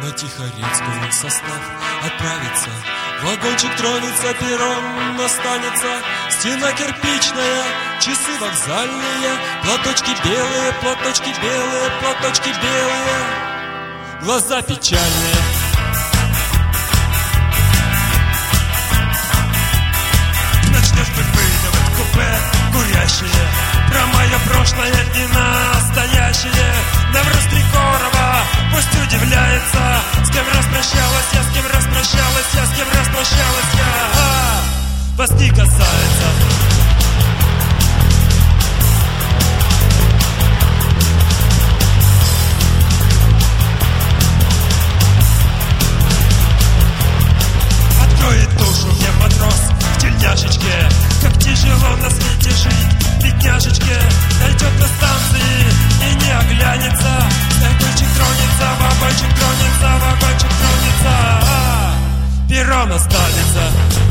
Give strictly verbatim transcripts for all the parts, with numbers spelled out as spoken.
на Тихорецкую состав отправится. Вагончик тронется, перрон останется, стена кирпичная, часы вокзальные, платочки белые, платочки белые, платочки белые, глаза печальные. Начнешь выпытывать купе курящие про мое прошлое и настоящее. Наврус Трикорова пусть удивляется, с кем распрощалась я, с кем распрощалась я, с кем распрощалась я. А, вас не касается. Откроет душу мне матрос в тельняшечке, как тяжело на свете жить бедняжечке. Дойдет до станции и не оглянется, вагончик тронется, вагончик тронется, вагончик тронется, а, перрон останется.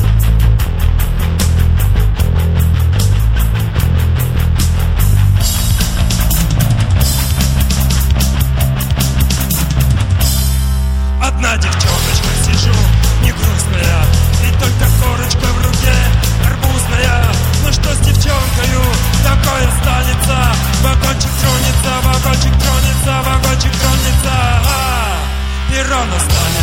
Одна девчоночка, сижу, не грустная, и только корочка в руке арбузная. Ну что с девчонкою такое станется? Вагончик тронется, вагончик тронется, вагончик тронется, а, перрон останется.